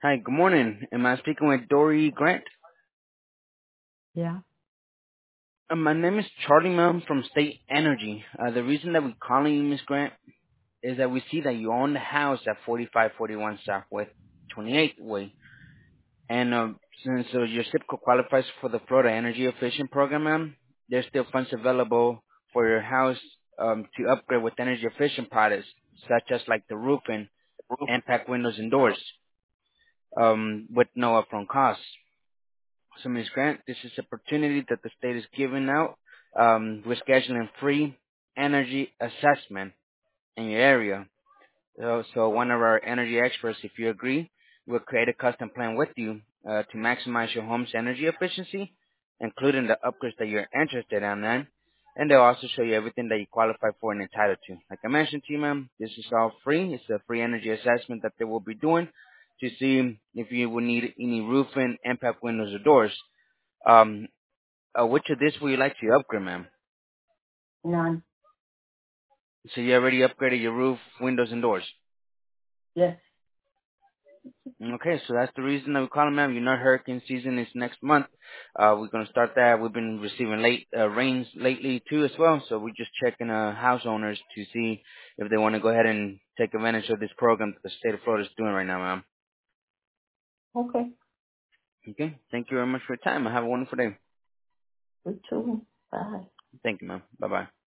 Hi, good morning. Am I speaking with Dory Grant? Yeah. My name is Charlie, ma'am, from State Energy. The reason that we're calling you, Miss Grant, is that we see that you own the house at 4541 Southwest 28th Way. And since your zip code qualifies for the Florida Energy Efficient Program, ma'am, there's still funds available for your house to upgrade with energy efficient products, such as like the roofing, impact windows and doors, with no upfront costs. So, Ms. Grant, this is an opportunity that the state is giving out. We're scheduling free energy assessment in your area. So one of our energy experts, if you agree, will create a custom plan with you to maximize your home's energy efficiency, including the upgrades that you're interested in, man. And they'll also show you everything that you qualify for and entitled to. Like I mentioned to you, ma'am, this is all free. It's a free energy assessment that they will be doing to see if you will need any roofing, impact windows, or doors. Um, which of this would you like to upgrade, ma'am? None. So you already upgraded your roof, windows, and doors. Yes. Okay, so that's the reason that we call them, ma'am. You know, hurricane season is next month. We're gonna start that. We've been receiving late rains lately too, as well. So we're just checking house owners to see if they want to go ahead and take advantage of this program that the state of Florida is doing right now, ma'am. Okay. Okay, thank you very much for your time. Have a wonderful day. You too. Bye. Thank you, ma'am. Bye bye.